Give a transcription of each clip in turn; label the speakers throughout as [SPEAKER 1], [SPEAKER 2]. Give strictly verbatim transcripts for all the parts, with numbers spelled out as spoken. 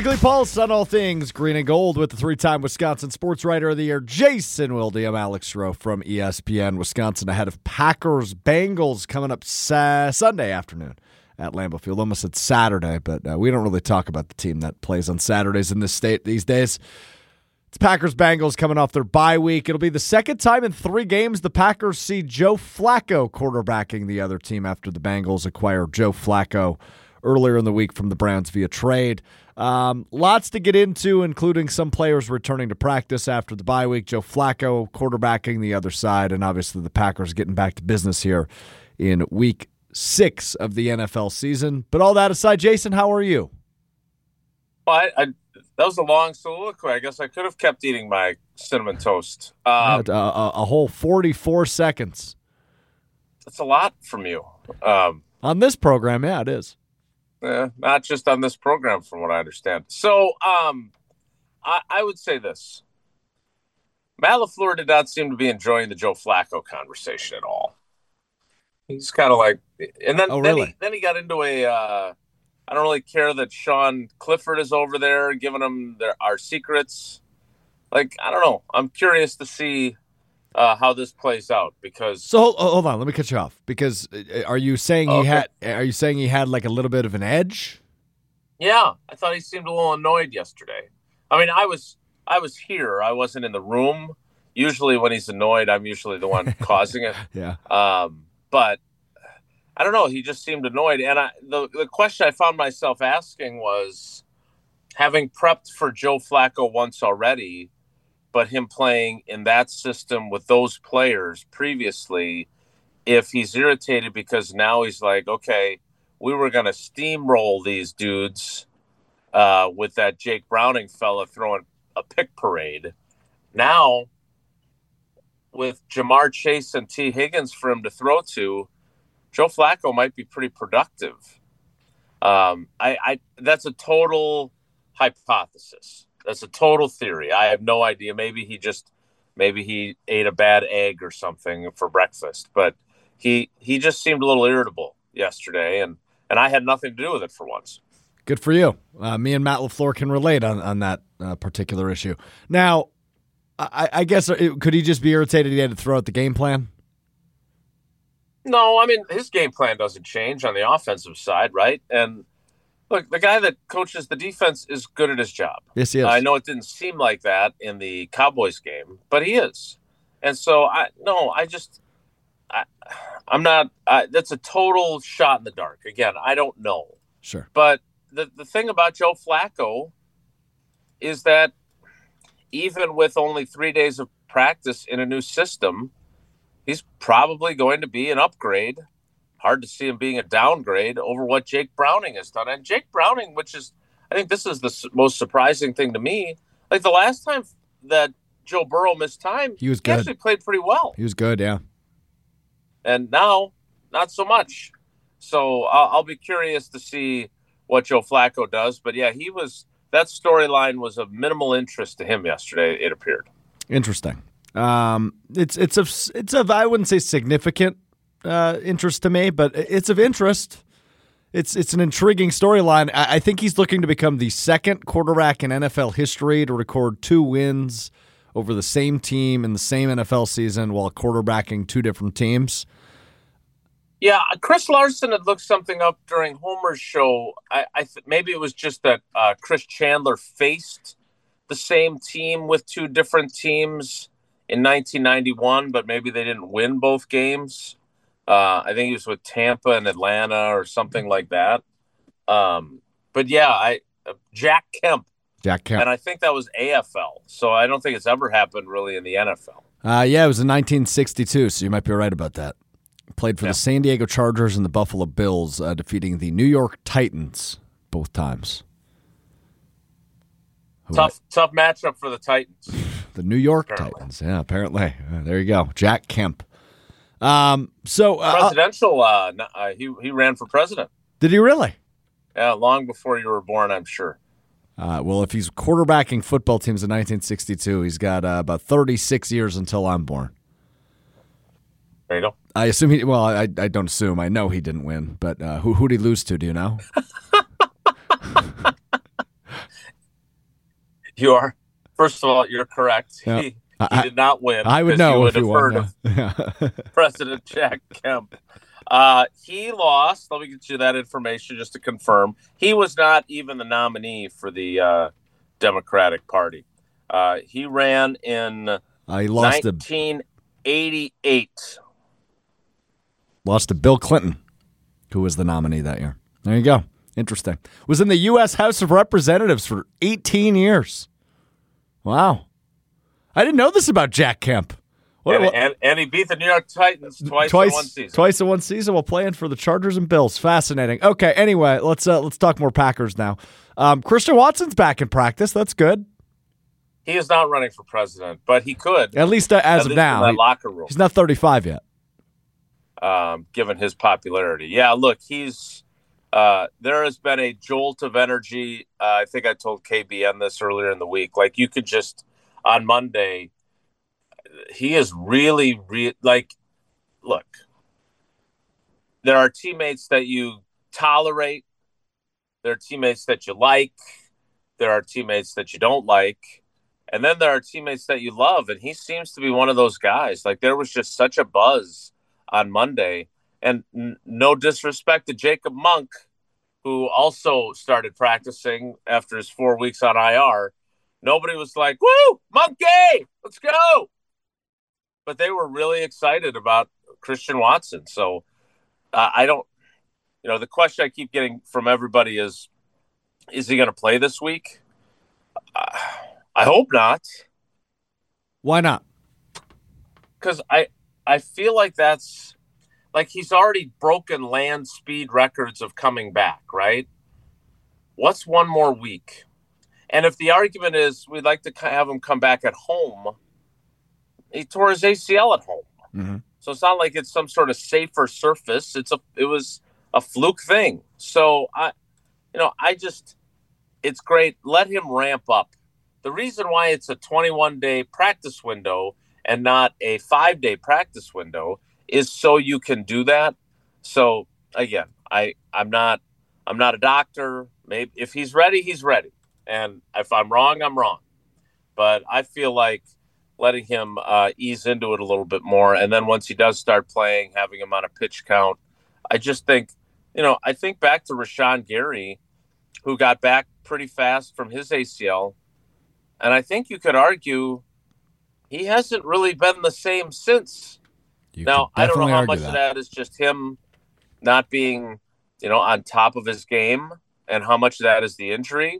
[SPEAKER 1] Weekly pulse on all things green and gold with the three-time Wisconsin Sports Writer of the Year, Jason Wilde. I'm Alex Rowe from E S P N. Wisconsin ahead of Packers Bengals coming up sa- Sunday afternoon at Lambeau Field. Almost said Saturday, but uh, we don't really talk about the team that plays on Saturdays in this state these days. It's Packers Bengals coming off their bye week. It'll be the second time in three games the Packers see Joe Flacco quarterbacking the other team after the Bengals acquired Joe Flacco earlier in the week from the Browns via trade. Um, lots to get into, including some players returning to practice after the bye week. Joe Flacco quarterbacking the other side, and obviously the Packers getting back to business here in week six of the N F L season. But all that aside, Jason, how are you?
[SPEAKER 2] Well, I, I, that was a long soliloquy. I guess I could have kept eating my cinnamon toast. Um,
[SPEAKER 1] a, a, a whole forty-four seconds.
[SPEAKER 2] That's a lot from you. Um,
[SPEAKER 1] On this program, yeah, it is.
[SPEAKER 2] Eh, not just on this program, from what I understand. So um, I, I would say this. Matt LaFleur did not seem to be enjoying the Joe Flacco conversation at all. He's kind of like – and then,
[SPEAKER 1] oh,
[SPEAKER 2] then,
[SPEAKER 1] really?
[SPEAKER 2] he, then he got into a uh, – I don't really care that Sean Clifford is over there giving them their, our secrets. Like, I don't know. I'm curious to see uh, how this plays out because –
[SPEAKER 1] So hold, hold on, let me cut you off. Because uh, are you saying he
[SPEAKER 2] Okay.
[SPEAKER 1] had? Are you saying he had like a little bit of an edge?
[SPEAKER 2] Yeah, I thought he seemed a little annoyed yesterday. I mean, I was I was here. I wasn't in the room. Usually when he's annoyed, I'm usually the one causing it.
[SPEAKER 1] Yeah.
[SPEAKER 2] Um, but I don't know. He just seemed annoyed. And I, the, the question I found myself asking was, having prepped for Joe Flacco once already, but him playing in that system with those players previously, if he's irritated because now he's like, okay, we were going to steamroll these dudes uh, with that Jake Browning fella throwing a pick parade. Now, with Jamar Chase and T. Higgins for him to throw to, Joe Flacco might be pretty productive. Um, I, I that's a total hypothesis. That's a total theory. I have no idea. Maybe he just, maybe he ate a bad egg or something for breakfast. But he he just seemed a little irritable yesterday, and and I had nothing to do with it for once.
[SPEAKER 1] Good for you. Uh, me and Matt LaFleur can relate on on that uh, particular issue. Now, I, I guess it, could he just be irritated he had to throw out the game plan?
[SPEAKER 2] No, I mean, his game plan doesn't change on the offensive side, right? And look, the guy that coaches the defense is good at his job.
[SPEAKER 1] Yes, he is.
[SPEAKER 2] I know it didn't seem like that in the Cowboys game, but he is. And so, I no, I just, I, I'm not, I, that's a total shot in the dark. Again, I don't know.
[SPEAKER 1] Sure.
[SPEAKER 2] But the, the thing about Joe Flacco is that even with only three days of practice in a new system, he's probably going to be an upgrade. Hard to see him being a downgrade over what Jake Browning has done. And Jake Browning, which is, I think this is the su- most surprising thing to me. Like the last time that Joe Burrow missed time,
[SPEAKER 1] he was good.
[SPEAKER 2] He actually played pretty well.
[SPEAKER 1] He was good, yeah.
[SPEAKER 2] And now, not so much. So I'll, I'll be curious to see what Joe Flacco does. But yeah, he was, that storyline was of minimal interest to him yesterday, it appeared.
[SPEAKER 1] Interesting. Um, it's it's of it's of I wouldn't say significant uh, interest to me, but it's of interest. It's it's an intriguing storyline. I, I think he's looking to become the second quarterback in N F L history to record two wins over the same team in the same N F L season while quarterbacking two different teams.
[SPEAKER 2] Yeah, Chris Larson had looked something up during Homer's show. I, I th- maybe it was just that uh, Chris Chandler faced the same team with two different teams in nineteen ninety-one, but maybe they didn't win both games. Uh, I think he was with Tampa and Atlanta or something like that. Um, but yeah, I uh, Jack Kemp.
[SPEAKER 1] Jack Kemp.
[SPEAKER 2] And I think that was A F L. So I don't think it's ever happened really in the N F L.
[SPEAKER 1] Uh, yeah, it was in nineteen sixty-two, so you might be right about that. Played for
[SPEAKER 2] yeah.
[SPEAKER 1] the San Diego Chargers and the Buffalo Bills, uh, defeating the New York Titans both times.
[SPEAKER 2] Tough, tough matchup for the Titans.
[SPEAKER 1] The New York
[SPEAKER 2] apparently.
[SPEAKER 1] Titans, yeah, apparently. Uh, there you go, Jack Kemp. Um, so uh,
[SPEAKER 2] presidential. Uh, uh, he he ran for president.
[SPEAKER 1] Did he really?
[SPEAKER 2] Yeah, long before you were born, I'm sure.
[SPEAKER 1] Uh, well, if he's quarterbacking football teams in nineteen sixty-two, he's got uh, about thirty-six years until I'm born.
[SPEAKER 2] There you go.
[SPEAKER 1] I assume he. Well, I I don't assume. I know he didn't win, but uh, who who did he lose to? Do you know?
[SPEAKER 2] You are. First of all, you're correct.
[SPEAKER 1] Yeah.
[SPEAKER 2] He,
[SPEAKER 1] I,
[SPEAKER 2] he did not win.
[SPEAKER 1] I would know
[SPEAKER 2] you
[SPEAKER 1] if
[SPEAKER 2] would
[SPEAKER 1] he
[SPEAKER 2] have heard
[SPEAKER 1] won. Yeah.
[SPEAKER 2] of President Jack Kemp. Uh, he lost. Let me get you that information just to confirm. He was not even the nominee for the uh, Democratic Party. Uh, he ran in
[SPEAKER 1] uh, he lost
[SPEAKER 2] nineteen eighty-eight.
[SPEAKER 1] To, lost to Bill Clinton, who was the nominee that year. There you go. Interesting. Was in the U S House of Representatives for eighteen years. Wow. I didn't know this about Jack Kemp.
[SPEAKER 2] What, and, and, and he beat the New York Titans twice,
[SPEAKER 1] twice
[SPEAKER 2] in one season.
[SPEAKER 1] Twice in one season while playing for the Chargers and Bills. Fascinating. Okay, anyway, let's uh, let's talk more Packers now. Um, Christian Watson's back in practice. That's good.
[SPEAKER 2] He is not running for president, but he could.
[SPEAKER 1] At least uh, as
[SPEAKER 2] at
[SPEAKER 1] of
[SPEAKER 2] least
[SPEAKER 1] now.
[SPEAKER 2] In that
[SPEAKER 1] he,
[SPEAKER 2] locker room.
[SPEAKER 1] He's not thirty-five yet.
[SPEAKER 2] Um, given his popularity. Yeah, look, he's uh, there has been a jolt of energy. Uh, I think I told K B N this earlier in the week. Like, you could just, on Monday, he is really, re- like, look, there are teammates that you tolerate. There are teammates that you like. There are teammates that you don't like. And then there are teammates that you love. And he seems to be one of those guys. Like, there was just such a buzz on Monday. And n- no disrespect to Jacob Monk, who also started practicing after his four weeks on I R. Nobody was like, woo, Monkey, let's go. But they were really excited about Christian Watson. So uh, I don't, you know, the question I keep getting from everybody is, is he going to play this week? Uh, I hope not.
[SPEAKER 1] Why not?
[SPEAKER 2] Because I, I feel like that's, like, he's already broken land speed records of coming back, right? What's one more week? And if the argument is we'd like to have him come back at home, he tore his A C L at home.
[SPEAKER 1] Mm-hmm.
[SPEAKER 2] So it's not like it's some sort of safer surface. It's a, it was a fluke thing. So I, you know, I just, it's great. Let him ramp up. The reason why it's a twenty-one day practice window and not a five day practice window is so you can do that. So again, I, I'm not, I'm not a doctor. Maybe if he's ready, he's ready. And if I'm wrong, I'm wrong. But I feel like letting him uh, ease into it a little bit more. And then once he does start playing, having him on a pitch count, I just think, you know, I think back to Rashawn Gary, who got back pretty fast from his A C L. And I think you could argue he hasn't really been the same since.
[SPEAKER 1] You
[SPEAKER 2] now, I don't know how much
[SPEAKER 1] that.
[SPEAKER 2] of that is just him not being, you know, on top of his game, and how much of that is the injury,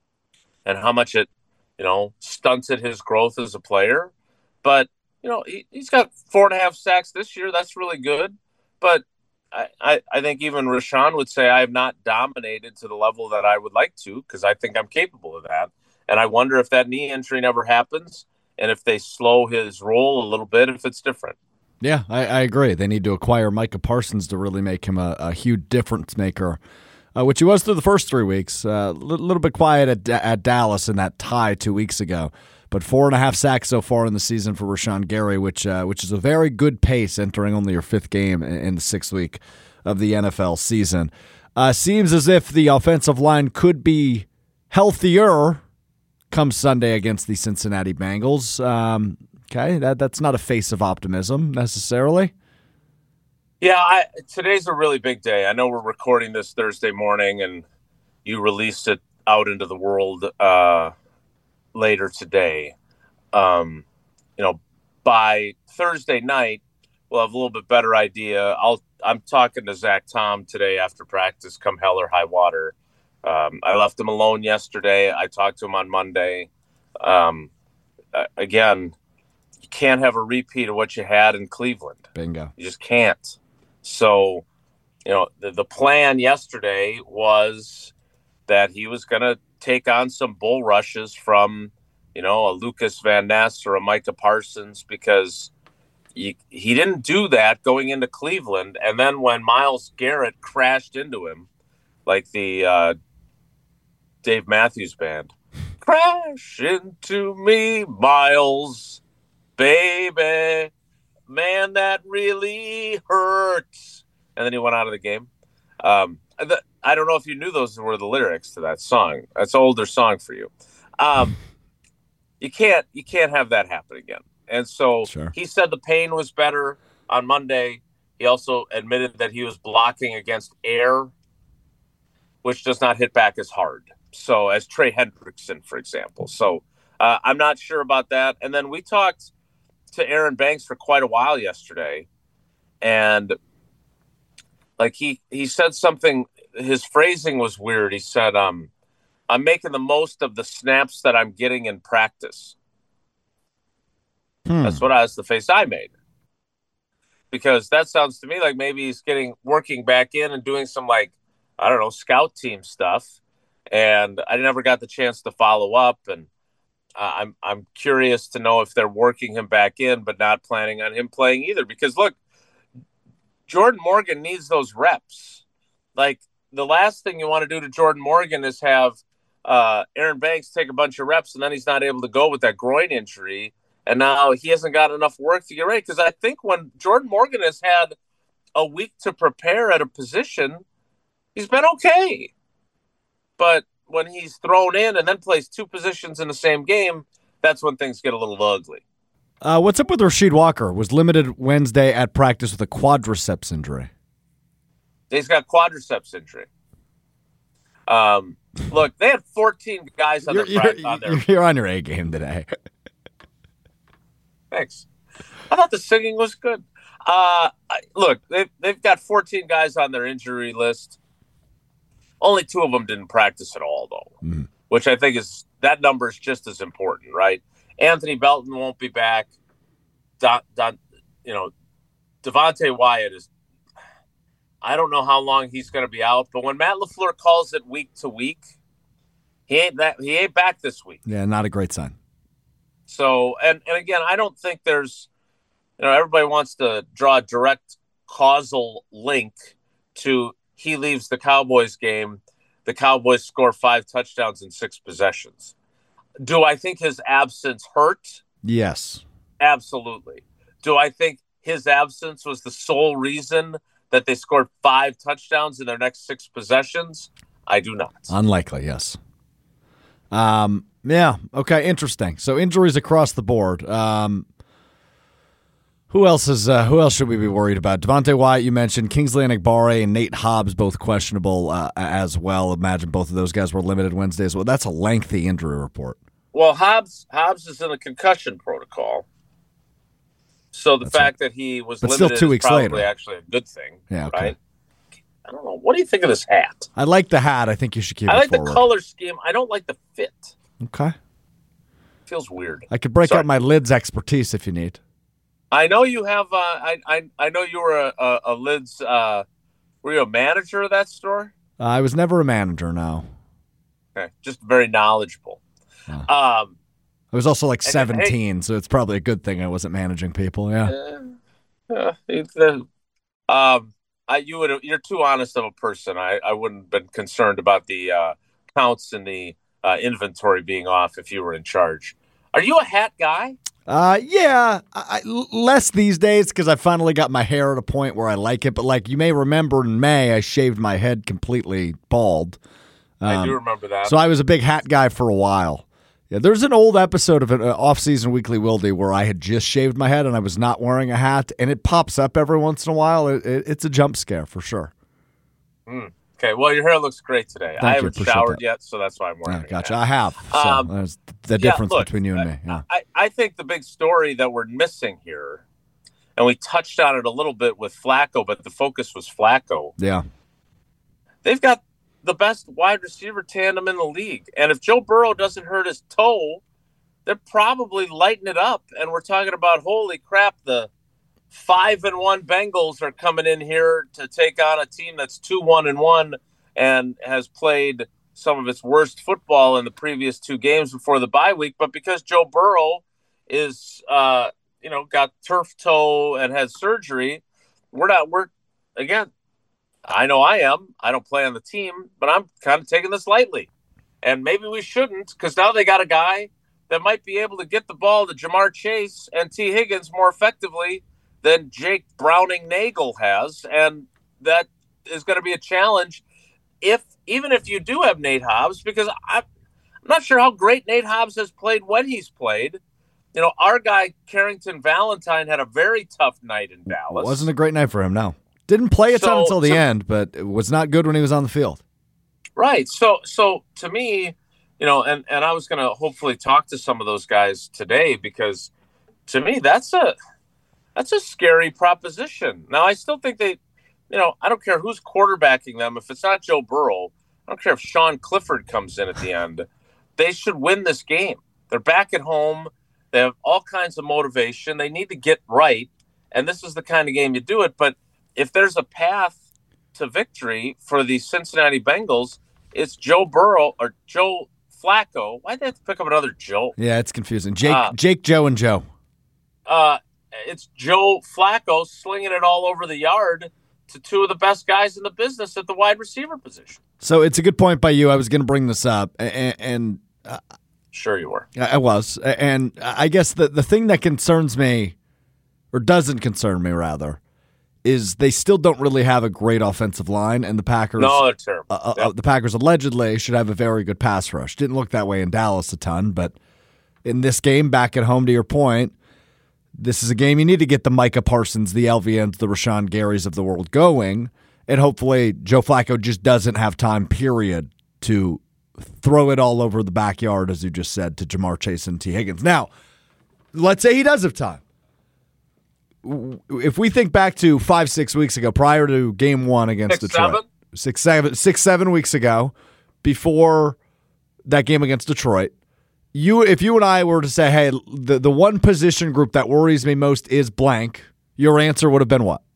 [SPEAKER 2] and how much it, you know, stunted his growth as a player. But, you know, he, he's got four and a half sacks this year. That's really good. But I, I, I think even Rashawn would say I have not dominated to the level that I would like to, because I think I'm capable of that. And I wonder if that knee injury never happens, and if they slow his roll a little bit, if it's different.
[SPEAKER 1] Yeah, I, I agree. They need to acquire Micah Parsons to really make him a, a huge difference maker, uh, which he was through the first three weeks. A uh, little, little bit quiet at, at Dallas in that tie two weeks ago. But four and a half sacks so far in the season for Rashawn Gary, which uh, which is a very good pace entering only your fifth game in, in the sixth week of the N F L season. Uh, seems as if the offensive line could be healthier come Sunday against the Cincinnati Bengals. Um, okay, that that's not a face of optimism necessarily.
[SPEAKER 2] Yeah, I, today's a really big day. I know we're recording this Thursday morning, and you released it out into the world uh, later today. Um, you know, by Thursday night, we'll have a little bit better idea. I'll I'm talking to Zach Tom today after practice, come hell or high water. Um, I left him alone yesterday. I talked to him on Monday. Um, again, you can't have a repeat of what you had in Cleveland.
[SPEAKER 1] Bingo.
[SPEAKER 2] You just can't. So, you know, the, the plan yesterday was that he was going to take on some bull rushes from, you know, a Lucas Van Ness or a Micah Parsons, because he, he didn't do that going into Cleveland. And then when Myles Garrett crashed into him, like the uh, Dave Matthews Band, crash into me, Miles, baby, man, that really hurts. And then he went out of the game. Um, the, I don't know if you knew those were the lyrics to that song. That's an older song for you. Um, you can't you can't have that happen again. And so
[SPEAKER 1] Sure.
[SPEAKER 2] he said the pain was better on Monday. He also admitted that he was blocking against air, which does not hit back as hard. So as Trey Hendrickson, for example. So uh, I'm not sure about that. And then we talked to Aaron Banks for quite a while yesterday, and like he he said something. His phrasing was weird. He said, um, "I'm making the most of the snaps that I'm getting in practice."
[SPEAKER 1] Hmm.
[SPEAKER 2] That's what I was the face I made, because that sounds to me like maybe he's getting working back in and doing some, like, I don't know, scout team stuff. And I never got the chance to follow up, and uh, I'm I'm curious to know if they're working him back in, but not planning on him playing either. Because look, Jordan Morgan needs those reps. Like, the last thing you want to do to Jordan Morgan is have uh, Aaron Banks take a bunch of reps, and then he's not able to go with that groin injury, and now he hasn't got enough work to get ready. Because I think when Jordan Morgan has had a week to prepare at a position, he's been okay. But when he's thrown in and then plays two positions in the same game, that's when things get a little ugly.
[SPEAKER 1] Uh, what's up with Rasheed Walker? Was limited Wednesday at practice with a quadriceps injury.
[SPEAKER 2] He's got quadriceps injury. Um, look, they had fourteen guys on,
[SPEAKER 1] You're,
[SPEAKER 2] their,
[SPEAKER 1] you're,
[SPEAKER 2] on their.
[SPEAKER 1] you're on your A game today.
[SPEAKER 2] Thanks. I thought the singing was good. Uh, look, they've, they've got fourteen guys on their injury list. Only two of them didn't practice at all, though, mm. which I think is that number is just as important, right? Anthony Belton won't be back. Don, Don, you know, Devontae Wyatt is. I don't know how long he's going to be out, but when Matt LaFleur calls it week to week, he ain't that he ain't back this week.
[SPEAKER 1] Yeah, not a great sign.
[SPEAKER 2] So, and and again, I don't think there's, you know, everybody wants to draw a direct causal link to. He leaves the Cowboys game. The Cowboys score five touchdowns in six possessions. Do I think his absence hurt?
[SPEAKER 1] Yes.
[SPEAKER 2] Absolutely. Do I think his absence was the sole reason that they scored five touchdowns in their next six possessions? I do not.
[SPEAKER 1] Unlikely, yes. Um. Yeah, okay, interesting. So injuries across the board. Um. Who else is? Uh, who else should we be worried about? Devontae Wyatt, you mentioned. Kingsley Enagbare and Nate Hobbs, both questionable uh, as well. Imagine both of those guys were limited Wednesday as well. That's a lengthy injury report.
[SPEAKER 2] Well, Hobbs Hobbs is in a concussion protocol, so the
[SPEAKER 1] That's
[SPEAKER 2] fact
[SPEAKER 1] right.
[SPEAKER 2] that he was
[SPEAKER 1] but
[SPEAKER 2] limited
[SPEAKER 1] still two
[SPEAKER 2] is
[SPEAKER 1] weeks
[SPEAKER 2] probably
[SPEAKER 1] later.
[SPEAKER 2] actually a good thing.
[SPEAKER 1] Yeah, okay.
[SPEAKER 2] Right? I don't know. What do you think of this hat?
[SPEAKER 1] I like the hat. I think you should keep
[SPEAKER 2] I
[SPEAKER 1] it
[SPEAKER 2] like
[SPEAKER 1] forward.
[SPEAKER 2] the color scheme. I don't like the fit.
[SPEAKER 1] Okay.
[SPEAKER 2] Feels weird.
[SPEAKER 1] I could break
[SPEAKER 2] Sorry.
[SPEAKER 1] out my lids expertise if you need.
[SPEAKER 2] I know you have. Uh, I, I I know you were a, a, a lids. Uh, were you a manager of that store?
[SPEAKER 1] Uh, I was never a manager. No.
[SPEAKER 2] Okay, just very knowledgeable.
[SPEAKER 1] Yeah.
[SPEAKER 2] Um,
[SPEAKER 1] I was also like
[SPEAKER 2] and,
[SPEAKER 1] seventeen,
[SPEAKER 2] hey,
[SPEAKER 1] so it's probably a good thing I wasn't managing people. Yeah.
[SPEAKER 2] Uh, uh, it's, uh, um, I you would you're too honest of a person. I, I wouldn't have been concerned about the uh, counts and the uh, inventory being off if you were in charge. Are you a hat guy?
[SPEAKER 1] Uh, yeah, I, I, less these days because I finally got my hair at a point where I like it. But like you may remember in May, I shaved my head completely bald. Um,
[SPEAKER 2] I do remember that.
[SPEAKER 1] So I was a big hat guy for a while. Yeah, there's an old episode of an uh, off-season Weekly Wildy where I had just shaved my head and I was not wearing a hat, and it pops up every once in a while. It, it, it's a jump scare for sure.
[SPEAKER 2] Mm. Okay, well, your hair looks great today.
[SPEAKER 1] Thank
[SPEAKER 2] I
[SPEAKER 1] you,
[SPEAKER 2] haven't
[SPEAKER 1] appreciate
[SPEAKER 2] showered
[SPEAKER 1] that.
[SPEAKER 2] yet, so that's why I'm wearing
[SPEAKER 1] Yeah,
[SPEAKER 2] it.
[SPEAKER 1] gotcha. I have. So
[SPEAKER 2] Um,
[SPEAKER 1] there's the difference
[SPEAKER 2] yeah, look,
[SPEAKER 1] between you and me. Yeah.
[SPEAKER 2] I, I think the big story that we're missing here, and we touched on it a little bit with Flacco, but the focus was Flacco.
[SPEAKER 1] Yeah.
[SPEAKER 2] They've got the best wide receiver tandem in the league. And if Joe Burrow doesn't hurt his toe, they're probably lighting it up. And we're talking about, holy crap, the five and one Bengals are coming in here to take on a team that's two one and one and has played some of its worst football in the previous two games before the bye week. But because Joe Burrow is, uh, you know, got turf toe and has surgery, we're not, we're, again, I know I am. I don't play on the team, but I'm kind of taking this lightly. And maybe we shouldn't, because now they got a guy that might be able to get the ball to Jamar Chase and T. Higgins more effectively than Jake Browning Nagel has. And that is going to be a challenge if, even if you do have Nate Hobbs, because I'm not sure how great Nate Hobbs has played when he's played. You know, our guy, Carrington Valentine, had a very tough night in Dallas.
[SPEAKER 1] It wasn't a great night for him, no. Didn't play a ton so, until the to, end, but it was not good when he was on the field.
[SPEAKER 2] Right. So, so to me, you know, and, and I was going to hopefully talk to some of those guys today because to me, that's a that's a scary proposition. Now, I still think they, you know, I don't care who's quarterbacking them. If it's not Joe Burrow, I don't care if Sean Clifford comes in at the end. They should win this game. They're back at home. They have all kinds of motivation. They need to get right, and this is the kind of game you do it. But if there's a path to victory for the Cincinnati Bengals, it's Joe Burrow or Joe Flacco. Why'd they have to pick up another Joe?
[SPEAKER 1] Yeah, it's confusing. Jake, uh, Jake, Joe, and Joe.
[SPEAKER 2] Uh, it's Joe Flacco slinging it all over the yard to two of the best guys in the business at the wide receiver position.
[SPEAKER 1] So it's a good point by you. I was going to bring this up, and, and uh,
[SPEAKER 2] sure you were.
[SPEAKER 1] I was, and I guess the the thing that concerns me, or doesn't concern me rather, is they still don't really have a great offensive line, and the Packers.
[SPEAKER 2] No, they're terrible.
[SPEAKER 1] Uh,
[SPEAKER 2] yep.
[SPEAKER 1] uh, the Packers allegedly should have a very good pass rush. Didn't look that way in Dallas a ton, but in this game, back at home, to your point, this is a game you need to get the Micah Parsons, the L V Ns, the Rashawn Garys of the world going, and hopefully Joe Flacco just doesn't have time, period, to throw it all over the backyard, as you just said, to Jamar Chase and T. Higgins. Now, let's say he does have time. If we think back to five, six weeks ago, prior to game one against
[SPEAKER 2] six,
[SPEAKER 1] Detroit,
[SPEAKER 2] seven?
[SPEAKER 1] six, seven, six, seven weeks ago, before that game against Detroit, you, if you and I were to say, hey, the, the one position group that worries me most is blank, your answer would have been what?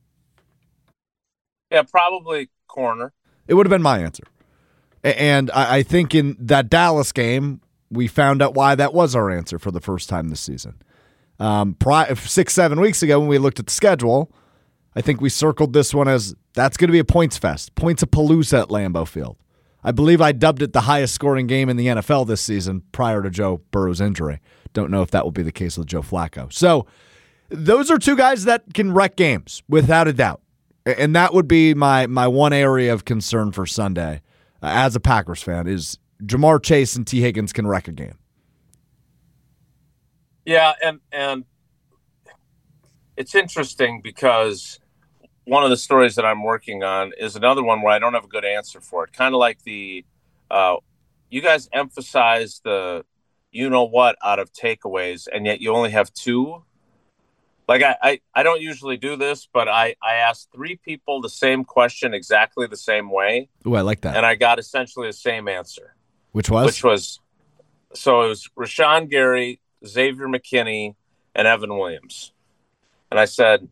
[SPEAKER 2] Yeah, probably corner.
[SPEAKER 1] It would have been my answer. And I, I think in that Dallas game, we found out why that was our answer for the first time this season. Um, pri- six, seven weeks ago when we looked at the schedule, I think we circled this one as that's going to be a points fest, points of Palooza at Lambeau Field. I believe I dubbed it the highest scoring game in the N F L this season prior to Joe Burrow's injury. Don't know if that will be the case with Joe Flacco. So those are two guys that can wreck games without a doubt. And that would be my, my one area of concern for Sunday uh, as a Packers fan is Jamar Chase and T. Higgins can wreck a game.
[SPEAKER 2] Yeah, and and it's interesting because one of the stories that I'm working on is another one where I don't have a good answer for it. Kind of like the, uh, you guys emphasize the you know what out of takeaways, and yet you only have two. Like I, I, I don't usually do this, but I, I asked three people the same question exactly the same way.
[SPEAKER 1] Ooh, I like that.
[SPEAKER 2] And I got essentially the same answer.
[SPEAKER 1] Which was?
[SPEAKER 2] Which was, so it was Rashawn Gary, Xavier McKinney, and Evan Williams. And I said,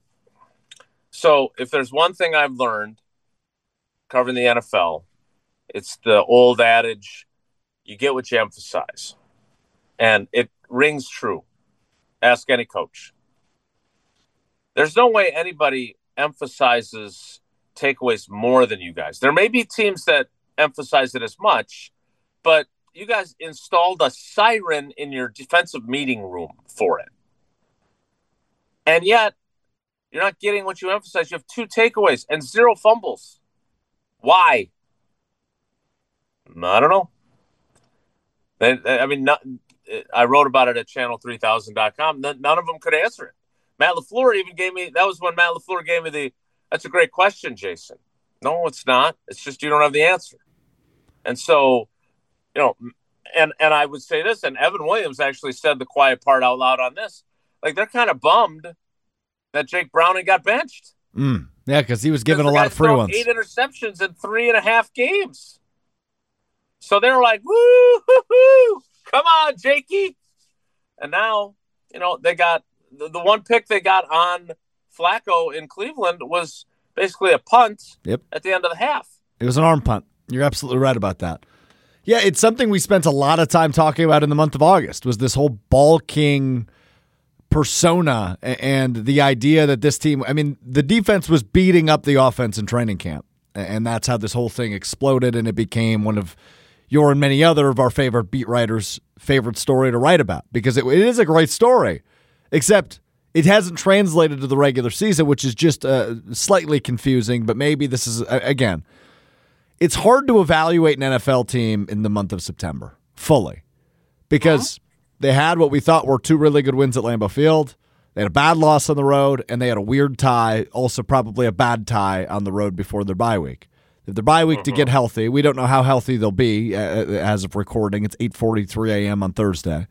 [SPEAKER 2] so if there's one thing I've learned covering the N F L, it's the old adage, you get what you emphasize. And it rings true. Ask any coach. There's no way anybody emphasizes takeaways more than you guys. There may be teams that emphasize it as much, but you guys installed a siren in your defensive meeting room for it. And yet, you're not getting what you emphasize. You have two takeaways and zero fumbles. Why? I don't know. They, I mean, not, I wrote about it at channel three thousand dot com. None of them could answer it. Matt LaFleur even gave me, that was when Matt LaFleur gave me the, that's a great question, Jason. No, it's not. It's just you don't have the answer. And so, you know, and, and I would say this, and Evan Williams actually said the quiet part out loud on this. Like, they're kind of bummed that Jake Browning got benched.
[SPEAKER 1] Mm, yeah, because he was given a lot of free ones.
[SPEAKER 2] Eight interceptions in three and a half games. So they were like, woo, hoo, hoo, come on, Jakey. And now, you know, they got, The, the one pick they got on Flacco in Cleveland was basically a punt
[SPEAKER 1] yep.
[SPEAKER 2] at the end of the half.
[SPEAKER 1] It was an arm punt. You're absolutely right about that. Yeah, it's something we spent a lot of time talking about in the month of August, was this whole ball king persona and the idea that this team, I mean, the defense was beating up the offense in training camp, and that's how this whole thing exploded, and it became one of your and many other of our favorite beat writers' favorite story to write about, because it, it is a great story. Except it hasn't translated to the regular season, which is just uh, slightly confusing, but maybe this is, uh, again, it's hard to evaluate an N F L team in the month of September fully because uh-huh. they had what we thought were two really good wins at Lambeau Field. They had a bad loss on the road, and they had a weird tie, also probably a bad tie on the road before their bye week. If their bye week uh-huh. to get healthy, we don't know how healthy they'll be as of recording. It's eight forty-three a.m. on Thursday.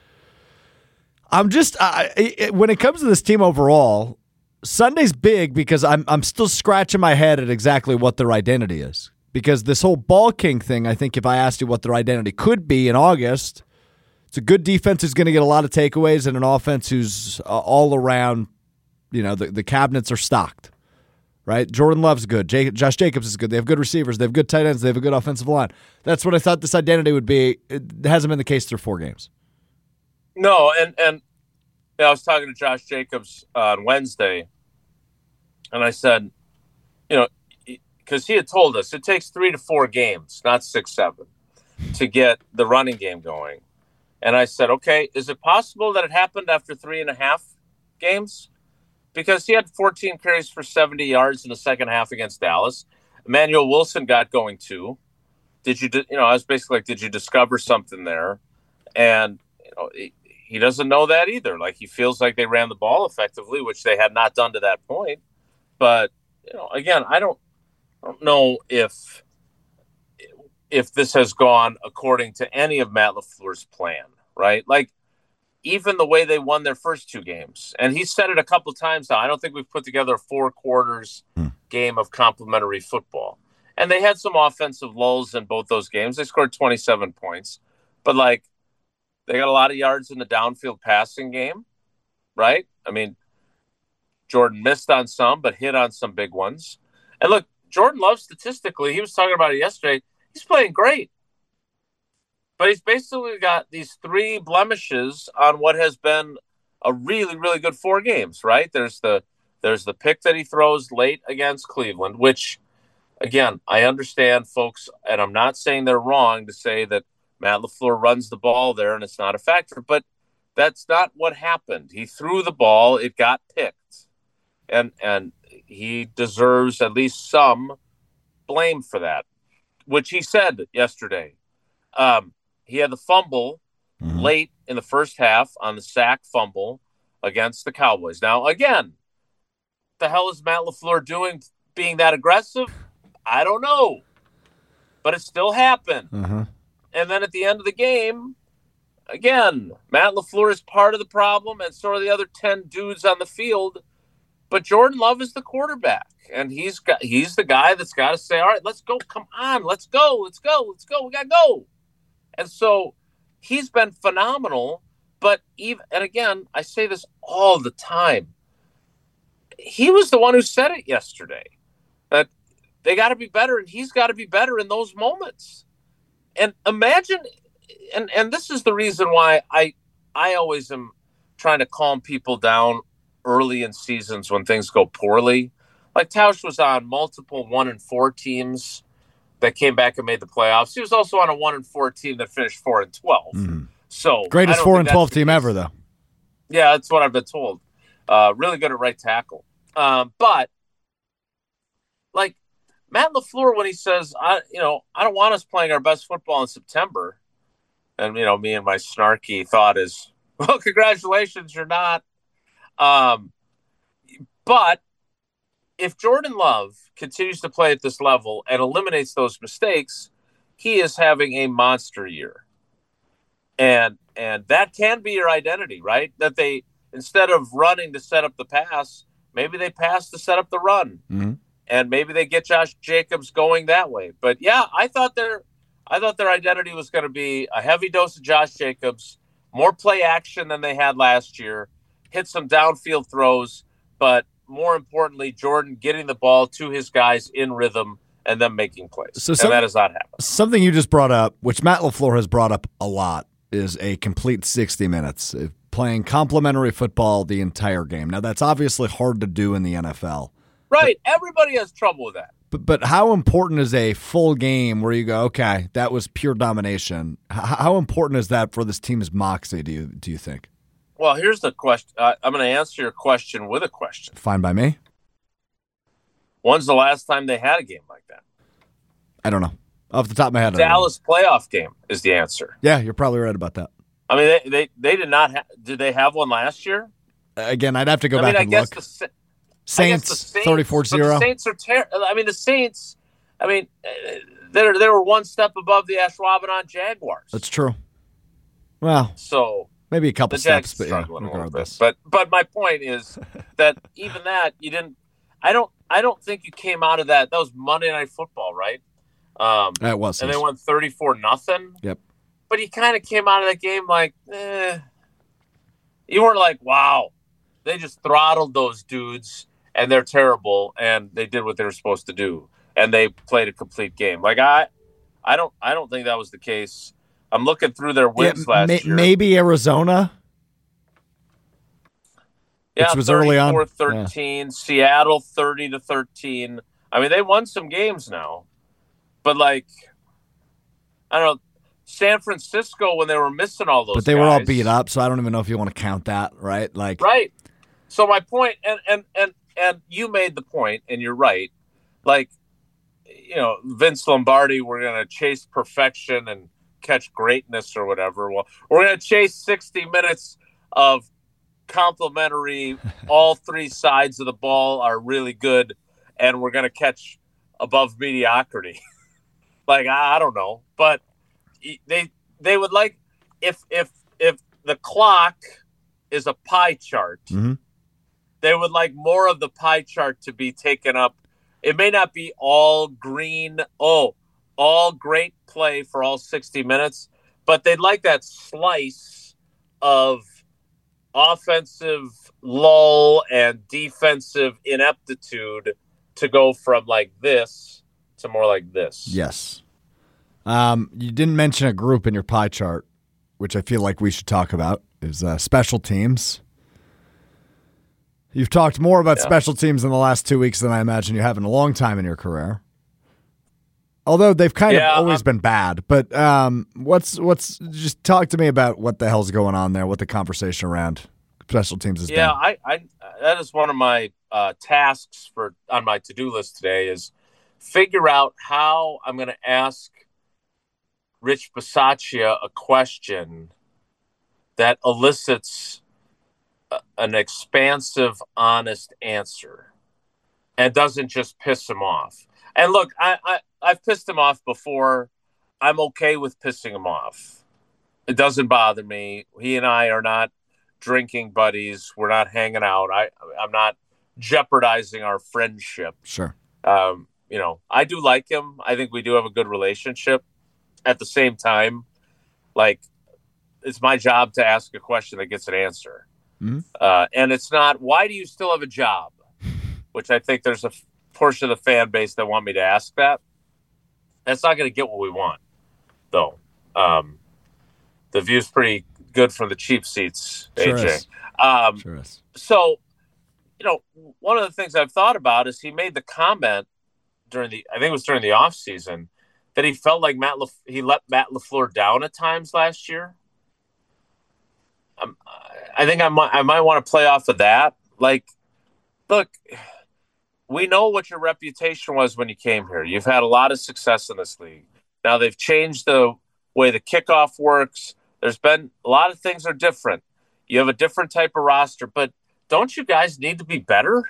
[SPEAKER 1] I'm just I, it, when it comes to this team overall, Sunday's big because I'm I'm still scratching my head at exactly what their identity is. Because this whole ball king thing, I think if I asked you what their identity could be in August, it's a good defense who's going to get a lot of takeaways and an offense who's uh, all around, you know, the, the cabinets are stocked, right? Jordan Love's good. Jake, Josh Jacobs is good. They have good receivers. They have good tight ends. They have a good offensive line. That's what I thought this identity would be. It hasn't been the case through four games.
[SPEAKER 2] No, and, and you know, I was talking to Josh Jacobs uh, on Wednesday, and I said, you know, because he had told us it takes three to four games, not six, seven, to get the running game going. And I said, okay, is it possible that it happened after three and a half games? Because he had fourteen carries for seventy yards in the second half against Dallas. Emmanuel Wilson got going too. Did you, you know, I was basically like, did you discover something there? And, you know, he, he doesn't know that either. Like, he feels like they ran the ball effectively, which they had not done to that point. But, you know, again, I don't, I don't know if if this has gone according to any of Matt LaFleur's plan, right? Like, even the way they won their first two games. And he said it a couple times now. I don't think we've put together a four quarters hmm. game of complimentary football. And they had some offensive lulls in both those games. They scored twenty-seven points. But, like, they got a lot of yards in the downfield passing game, right? I mean, Jordan missed on some, but hit on some big ones. And, look, Jordan Love, statistically, he was talking about it yesterday, he's playing great. But he's basically got these three blemishes on what has been a really, really good four games, right? There's the there's the pick that he throws late against Cleveland, which, again, I understand, folks, and I'm not saying they're wrong to say that Matt LaFleur runs the ball there and it's not a factor, but that's not what happened. He threw the ball, it got picked. And and he deserves at least some blame for that, which he said yesterday. Um, he had the fumble mm-hmm. late in the first half on the sack fumble against the Cowboys. Now, again, the hell is Matt LaFleur doing being that aggressive? I don't know. But it still happened. Mm-hmm. And then at the end of the game, again, Matt LaFleur is part of the problem and so are the other ten dudes on the field. But Jordan Love is the quarterback, and he's got he's the guy that's got to say, all right, let's go. Come on, let's go. Let's go. Let's go. We got to go. And so he's been phenomenal. But even and again, I say this all the time. He was the one who said it yesterday, that they got to be better, and he's got to be better in those moments. And imagine, and, and this is the reason why I I always am trying to calm people down early in seasons when things go poorly. Like Tausch was on multiple one and four teams that came back and made the playoffs. He was also on a one and four team that finished four and twelve. Mm. So
[SPEAKER 1] greatest four and twelve team ever, though.
[SPEAKER 2] Yeah, that's what I've been told. Uh, really good at right tackle. Um, but like Matt LaFleur, when he says, "I, you know, I don't want us playing our best football in September," and you know, me and my snarky thought is, "Well, congratulations, you're not." Um, but if Jordan Love continues to play at this level and eliminates those mistakes, he is having a monster year. And and that can be your identity, right? That they, instead of running to set up the pass, maybe they pass to set up the run. Mm-hmm. And maybe they get Josh Jacobs going that way. But yeah, I thought their I thought their identity was going to be a heavy dose of Josh Jacobs, more play action than they had last year, hit some downfield throws, but more importantly, Jordan getting the ball to his guys in rhythm and them making plays. So some, and that has not happened.
[SPEAKER 1] Something you just brought up, which Matt LaFleur has brought up a lot, is a complete sixty minutes, playing complementary football the entire game. Now, that's obviously hard to do in the N F L.
[SPEAKER 2] Right. But, everybody has trouble with that.
[SPEAKER 1] But, but how important is a full game where you go, okay, that was pure domination? How, how important is that for this team's moxie, do you do you think?
[SPEAKER 2] Well, here's the question. Uh, I'm going to answer your question with a question.
[SPEAKER 1] Fine by me.
[SPEAKER 2] When's the last time they had a game like that?
[SPEAKER 1] I don't know. Off the top of my head.
[SPEAKER 2] Dallas playoff game is the answer.
[SPEAKER 1] Yeah, you're probably right about that.
[SPEAKER 2] I mean, they they, they did not ha- did they have one last year?
[SPEAKER 1] Again, I'd have to go
[SPEAKER 2] I
[SPEAKER 1] back
[SPEAKER 2] mean, I
[SPEAKER 1] and
[SPEAKER 2] guess
[SPEAKER 1] look.
[SPEAKER 2] The,
[SPEAKER 1] Saints,
[SPEAKER 2] the Saints
[SPEAKER 1] thirty-four zero.
[SPEAKER 2] The Saints are terrible. I mean, the Saints, I mean, they they were one step above the Ashwaubenon Jaguars.
[SPEAKER 1] That's true. Well,
[SPEAKER 2] so
[SPEAKER 1] maybe a couple
[SPEAKER 2] the
[SPEAKER 1] steps,
[SPEAKER 2] Jags
[SPEAKER 1] but yeah,
[SPEAKER 2] struggling
[SPEAKER 1] regardless.
[SPEAKER 2] a little bit. But but my point is that even that you didn't. I don't. I don't think you came out of that. That was Monday Night Football, right? Um,
[SPEAKER 1] that was,
[SPEAKER 2] and they won thirty-four nothing.
[SPEAKER 1] Yep.
[SPEAKER 2] But you kind of came out of that game like, eh. You weren't like, wow, they just throttled those dudes and they're terrible and they did what they were supposed to do and they played a complete game. Like I, I don't, I don't think that was the case. I'm looking through their wins yeah, last
[SPEAKER 1] may,
[SPEAKER 2] year.
[SPEAKER 1] Maybe Arizona.
[SPEAKER 2] Yeah,
[SPEAKER 1] which was early on.
[SPEAKER 2] thirty-four thirteen, yeah. Seattle thirty to thirteen. I mean, they won some games now, but like, I don't know. San Francisco, when they were missing all those,
[SPEAKER 1] but they
[SPEAKER 2] guys,
[SPEAKER 1] were all beat up, so I don't even know if you want to count that, right? Like,
[SPEAKER 2] right. So my point, and and and and you made the point, and you're right. Like, you know, Vince Lombardi, we're gonna chase perfection and catch greatness or whatever. Well, we're gonna chase sixty minutes of complimentary. All three sides of the ball are really good, and we're gonna catch above mediocrity. Like I, I don't know, but. They they would like if if if the clock is a pie chart,
[SPEAKER 1] mm-hmm.
[SPEAKER 2] they would like more of the pie chart to be taken up. It may not be all green, oh, all great play for all sixty minutes, but they'd like that slice of offensive lull and defensive ineptitude to go from like this to more like this.
[SPEAKER 1] Yes. Um, you didn't mention a group in your pie chart, which I feel like we should talk about, is uh, special teams. You've talked more about yeah. special teams in the last two weeks than I imagine you have in a long time in your career. Although they've kind
[SPEAKER 2] yeah,
[SPEAKER 1] of always
[SPEAKER 2] um,
[SPEAKER 1] been bad. But um, what's what's just talk to me about what the hell's going on there, what the conversation around special teams has
[SPEAKER 2] yeah,
[SPEAKER 1] been.
[SPEAKER 2] Yeah, I, I that is one of my uh, tasks for on my to-do list today is figure out how I'm going to ask Rich Bisaccia a question that elicits a, an expansive, honest answer and doesn't just piss him off. And look, I, I, I've pissed him off before. I'm okay with pissing him off. It doesn't bother me. He and I are not drinking buddies. We're not hanging out. I, I'm not jeopardizing our friendship.
[SPEAKER 1] Sure.
[SPEAKER 2] Um, you know, I do like him. I think we do have a good relationship. At the same time, like, it's my job to ask a question that gets an answer.
[SPEAKER 1] Mm-hmm.
[SPEAKER 2] Uh, and it's not, why do you still have a job? Which I think there's a f- portion of the fan base that want me to ask that. That's not going to get what we want, though. Um, the view's pretty good from the cheap seats,
[SPEAKER 1] sure
[SPEAKER 2] A J.
[SPEAKER 1] Is.
[SPEAKER 2] Um,
[SPEAKER 1] sure is.
[SPEAKER 2] So, you know, one of the things I've thought about is he made the comment during the, I think it was during the off season, that he felt like Matt Lef- he let Matt LaFleur down at times last year. Um, I think I might I might want to play off of that. Like, look, we know what your reputation was when you came here. You've had a lot of success in this league. Now they've changed the way the kickoff works. There's been a lot of things are different. You have a different type of roster, but don't you guys need to be better?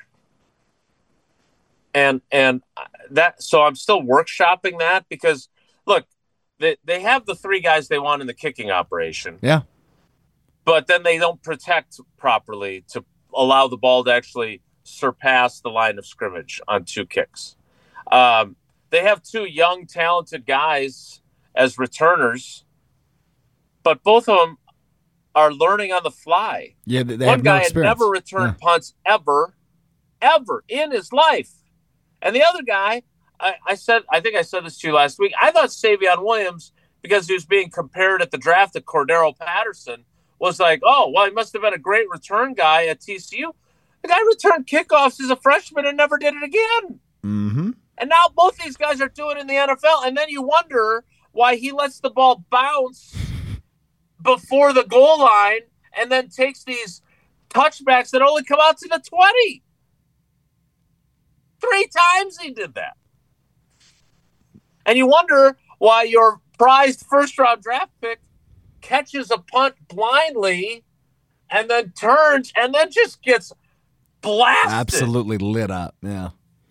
[SPEAKER 2] And and that so I'm still workshopping that because look, they they have the three guys they want in the kicking operation.
[SPEAKER 1] Yeah.
[SPEAKER 2] But then they don't protect properly to allow the ball to actually surpass the line of scrimmage on two kicks. Um, they have two young, talented guys as returners, but both of them are learning on the fly.
[SPEAKER 1] Yeah, they
[SPEAKER 2] One
[SPEAKER 1] have
[SPEAKER 2] guy
[SPEAKER 1] no
[SPEAKER 2] had
[SPEAKER 1] experience.
[SPEAKER 2] never returned
[SPEAKER 1] yeah.
[SPEAKER 2] punts ever, ever in his life. And the other guy, I, I said, I think I said this to you last week. I thought Savion Williams, because he was being compared at the draft to Cordero Patterson, was like, oh, well, he must have been a great return guy at T C U. The guy returned kickoffs as a freshman and never did it again.
[SPEAKER 1] Mm-hmm.
[SPEAKER 2] And now both these guys are doing it in the N F L. And then you wonder why he lets the ball bounce before the goal line and then takes these touchbacks that only come out to the twenty. Three times he did that. And you wonder Why your prized first round draft pick catches a punt blindly and then turns and then just gets blasted.
[SPEAKER 1] Absolutely lit up. Yeah.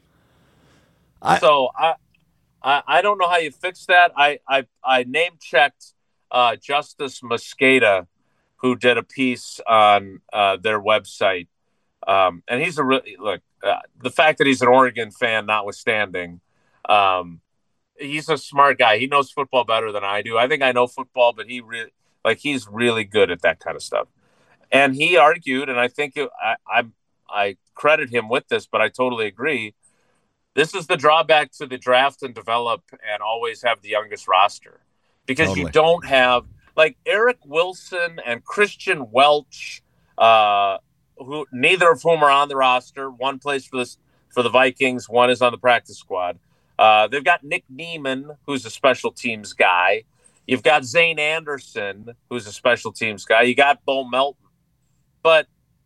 [SPEAKER 2] I, so I, I I don't know how you fix that. I I, I name checked uh, Justice Mosqueda, who did a piece on uh, their website, um, and he's a really look. Uh, the fact that he's an Oregon fan, notwithstanding, um, he's a smart guy. He knows football better than I do. I think I know football, but he really like he's really good at that kind of stuff. And he argued, and I think it, I, I I credit him with this, but I totally agree. This is the drawback to the draft and develop and always have the youngest roster, because totally. You don't have like Eric Wilson and Christian Welch, uh, who neither of whom are on the roster. One plays for this for the Vikings. One is on the practice squad. Uh, they've got Nick Neiman, who's a special teams guy. You've got Zane Anderson, who's a special teams guy. You got Bo Melton. But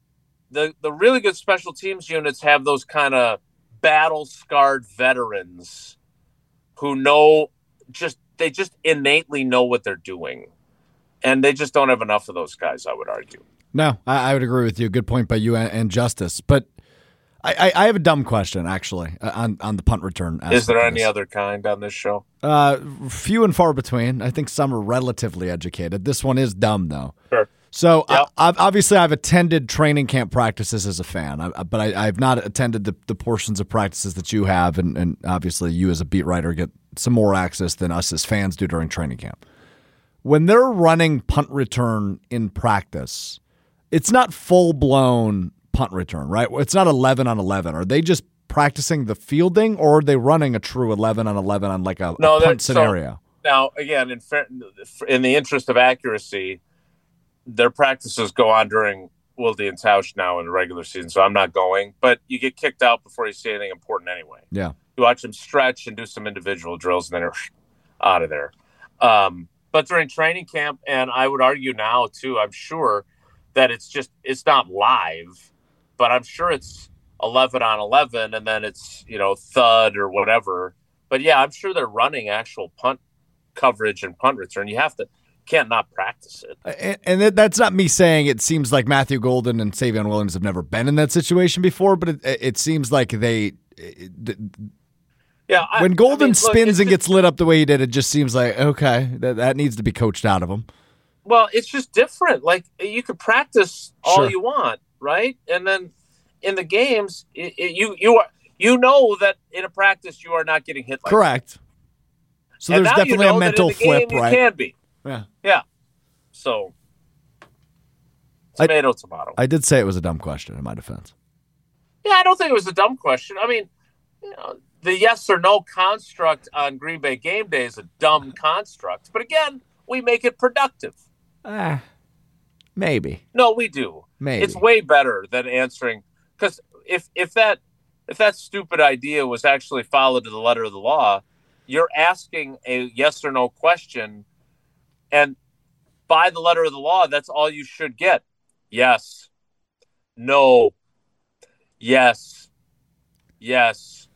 [SPEAKER 2] the the really good special teams units have those kind of battle-scarred veterans who know just they just innately know what they're doing. And they just don't have enough of those guys, I would argue.
[SPEAKER 1] No, I, I would agree with you. Good point by you and, and Justice. But I, I, I have a dumb question, actually, uh, on, on the punt return.
[SPEAKER 2] Is there any other kind on this show?
[SPEAKER 1] Uh, few and far between. I think some are relatively educated. This one is dumb, though.
[SPEAKER 2] Sure.
[SPEAKER 1] So
[SPEAKER 2] yep.
[SPEAKER 1] I, I've, obviously I've attended training camp practices as a fan, I, but I, I've not attended the, the portions of practices that you have, and, and obviously you as a beat writer get some more access than us as fans do during training camp. When they're running punt return in practice, it's not full-blown punt return, right? It's not eleven on eleven. Are they just practicing the fielding, or are they running a true eleven on eleven on like a,
[SPEAKER 2] no,
[SPEAKER 1] a punt scenario?
[SPEAKER 2] So, now, again, in, in the interest of accuracy, their practices go on during Wilde and Tausch now in the regular season, so I'm not going. But you get kicked out before you see anything important anyway.
[SPEAKER 1] Yeah.
[SPEAKER 2] You watch them stretch and do some individual drills, and then they're out of there. Um, but during training camp, and I would argue now, too, I'm sure that it's just it's not live, but I'm sure it's eleven on eleven, and then it's, you know, thud or whatever. But, yeah, I'm sure they're running actual punt coverage and punt return. You have to – can't not practice it.
[SPEAKER 1] And, and that's not me saying it seems like Matthew Golden and Savion Williams have never been in that situation before, but it, it seems like they it,
[SPEAKER 2] yeah. I,
[SPEAKER 1] when Golden
[SPEAKER 2] I mean,
[SPEAKER 1] spins
[SPEAKER 2] look,
[SPEAKER 1] and
[SPEAKER 2] just,
[SPEAKER 1] gets lit up the way he did, it just seems like, okay, that, that needs to be coached out of him.
[SPEAKER 2] Well, it's just different. Like, you could practice all
[SPEAKER 1] Sure.
[SPEAKER 2] you want, right? And then in the games, it, it, you you are you know that in a practice you are not getting hit like
[SPEAKER 1] Correct.
[SPEAKER 2] That.
[SPEAKER 1] So
[SPEAKER 2] and
[SPEAKER 1] there's
[SPEAKER 2] now
[SPEAKER 1] definitely
[SPEAKER 2] you know
[SPEAKER 1] a mental
[SPEAKER 2] that in the
[SPEAKER 1] flip,
[SPEAKER 2] game
[SPEAKER 1] right?
[SPEAKER 2] You can be.
[SPEAKER 1] Yeah.
[SPEAKER 2] Yeah. So, tomato,
[SPEAKER 1] I,
[SPEAKER 2] tomato.
[SPEAKER 1] I did say it was a dumb question in my defense.
[SPEAKER 2] Yeah, I don't think it was a dumb question. I mean, you know, the yes or no construct on Green Bay game day is a dumb construct. But again, we make it productive.
[SPEAKER 1] Ah, uh, maybe.
[SPEAKER 2] No, we do.
[SPEAKER 1] Maybe.
[SPEAKER 2] It's way better than answering, because if if that if that stupid idea was actually followed to the letter of the law, you're asking a yes or no question, and by the letter of the law, that's all you should get. Yes. No. Yes. Yes.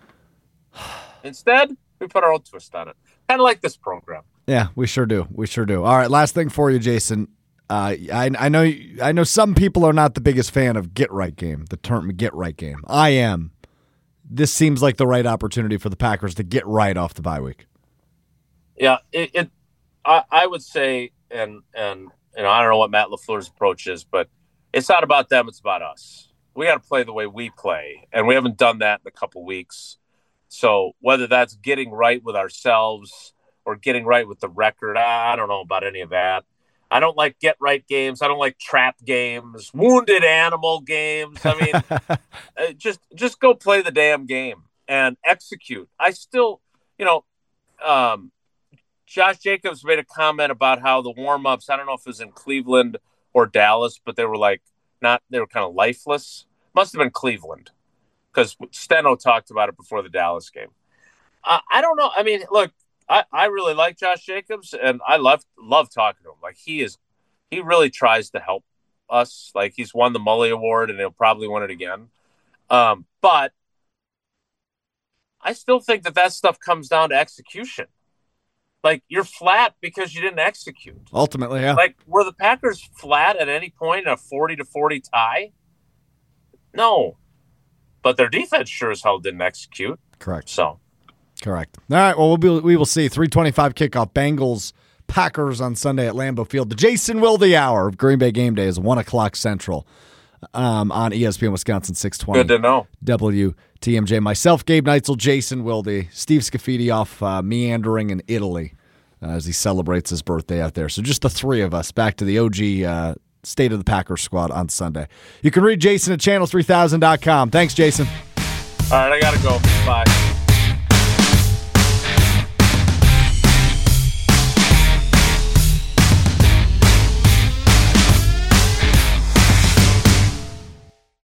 [SPEAKER 2] Instead, we put our own twist on it. Kind of like this program.
[SPEAKER 1] Yeah, we sure do. We sure do. All right, last thing for you, Jason. Uh, I, I know I know some people are not the biggest fan of get right game, the term get right game. I am. This seems like the right opportunity for the Packers to get right off the bye week.
[SPEAKER 2] Yeah, it. it I, I would say, and and you know, I don't know what Matt LaFleur's approach is, but it's not about them; it's about us. We got to play the way we play, and we haven't done that in a couple weeks. So whether that's getting right with ourselves or getting right with the record, I don't know about any of that. I don't like get right games. I don't like trap games, wounded animal games. I mean, just just go play the damn game and execute. I still, you know, um, Josh Jacobs made a comment about how the warm-ups, I don't know if it was in Cleveland or Dallas, but they were like not, they were kind of lifeless. Must have been Cleveland, because Steno talked about it before the Dallas game. Uh, I don't know. I mean, look, I, I really like Josh Jacobs, and I love love talking to him. Like, he is, he really tries to help us. Like, he's won the Mully Award, and he'll probably win it again. Um, but I still think that that stuff comes down to execution. Like, you're flat because you didn't execute.
[SPEAKER 1] Ultimately, yeah.
[SPEAKER 2] Like, were the Packers flat at any point in a forty to forty tie? No. But their defense sure as hell didn't execute.
[SPEAKER 1] Correct.
[SPEAKER 2] So.
[SPEAKER 1] Correct. All right, well, we'll be, we will see. three twenty-five kickoff, Bengals, Packers on Sunday at Lambeau Field. The Jason Wilde Hour of Green Bay Game Day is one o'clock Central um, on E S P N Wisconsin six twenty.
[SPEAKER 2] Good to know.
[SPEAKER 1] W T M J. Myself, Gabe Neitzel, Jason Wilde, Steve Scafidi off uh, meandering in Italy uh, as he celebrates his birthday out there. So just the three of us back to the O G uh, State of the Packers squad on Sunday. You can read Jason at channel three thousand dot com. Thanks, Jason.
[SPEAKER 2] All right, I got to go. Bye.